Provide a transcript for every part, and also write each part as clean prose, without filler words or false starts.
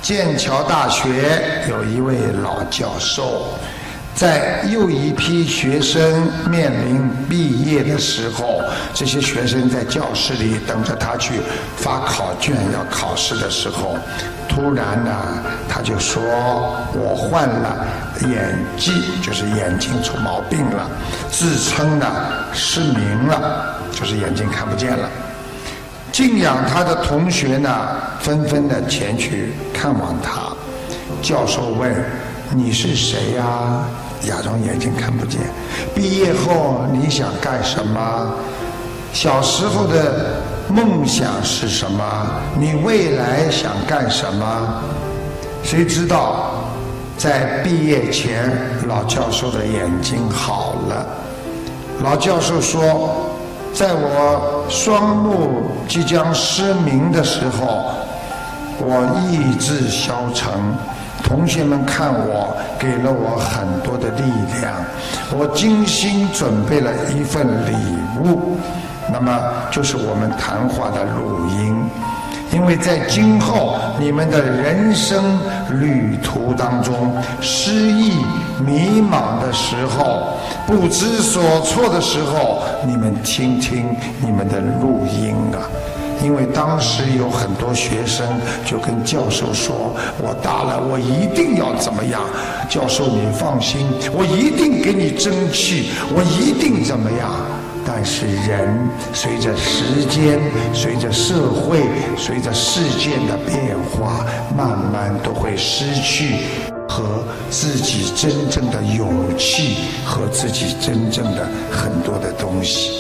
剑桥大学有一位老教授，在又一批学生面临毕业的时候，这些学生在教室里等着他去发考卷要考试的时候，突然呢他就说我患了眼疾，就是眼睛出毛病了，自称呢失明了，就是眼睛看不见了。敬仰他的同学呢纷纷的前去看望他。教授问，你是谁呀？假装眼睛看不见。毕业后你想干什么？小时候的梦想是什么？你未来想干什么？谁知道在毕业前老教授的眼睛好了。老教授说，在我双目即将失明的时候，我意志消沉，同学们看我，给了我很多的力量，我精心准备了一份礼物，那么就是我们谈话的录音。因为在今后你们的人生旅途当中，失意迷茫的时候，不知所措的时候，你们听听你们的录音啊。因为当时有很多学生就跟教授说，我大了我一定要怎么样，教授你放心，我一定给你争气，我一定怎么样。但是人随着时间，随着社会，随着事件的变化，慢慢都会失去和自己真正的勇气和自己真正的很多的东西。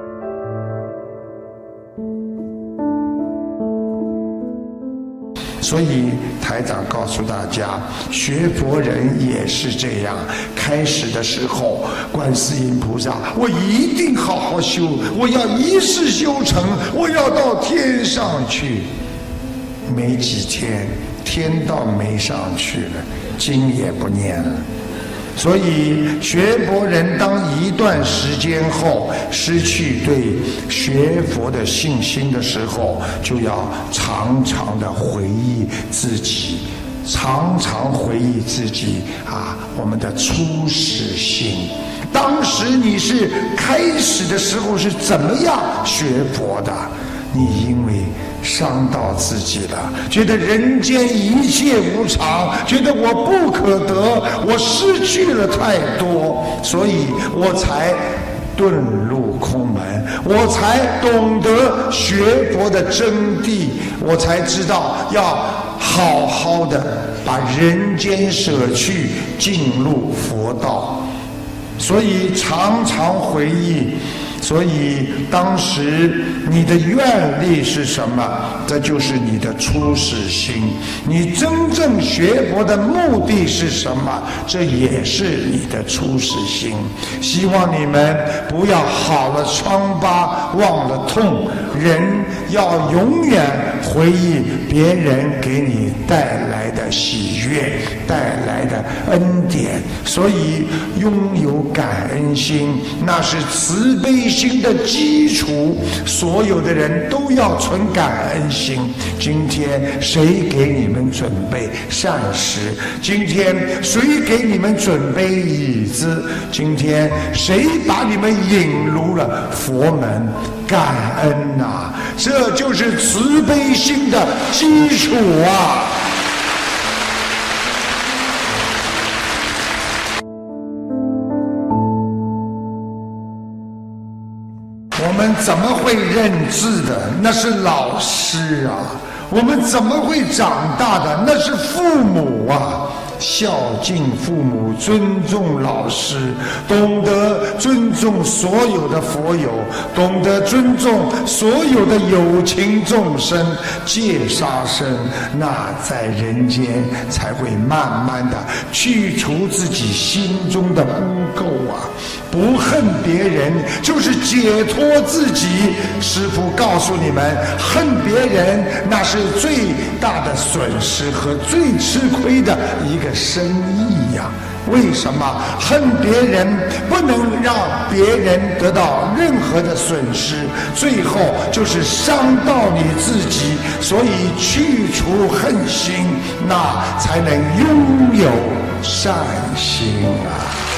所以台长告诉大家，学佛人也是这样，开始的时候观世音菩萨，我一定好好修，我要一世修成，我要到天上去。没几天天道没上去了，经也不念了。所以学佛人当一段时间后失去对学佛的信心的时候，就要常常的回忆自己，常常回忆自己我们的初始心。当时你是开始的时候是怎么样学佛的？你因为伤到自己了，觉得人间一切无常，觉得我不可得，我失去了太多，所以我才遁入空门，我才懂得学佛的真谛，我才知道要好好的把人间舍去，进入佛道。所以常常回忆，所以当时你的愿力是什么？这就是你的初始心。你真正学佛的目的是什么？这也是你的初始心。希望你们不要好了疮疤忘了痛，人要永远回忆别人给你带来的喜悦，带来的恩典。所以拥有感恩心，那是慈悲心的基础。所有的人都要存感恩心。今天谁给你们准备膳食？今天谁给你们准备椅子？今天谁把你们引入了佛门？感恩啊，这就是慈悲心的基础啊。我们怎么会认字的？那是老师啊。我们怎么会长大的？那是父母啊。孝敬父母，尊重老师，懂得尊重所有的佛友，懂得尊重所有的有情众生，戒杀生，那在人间才会慢慢的去除自己心中的污垢啊！不恨别人，就是解脱自己。师父告诉你们，恨别人那是最大的损失和最吃亏的一个个生意呀。为什么恨别人不能让别人得到任何的损失，最后就是伤到你自己，所以去除恨心，那才能拥有善心啊。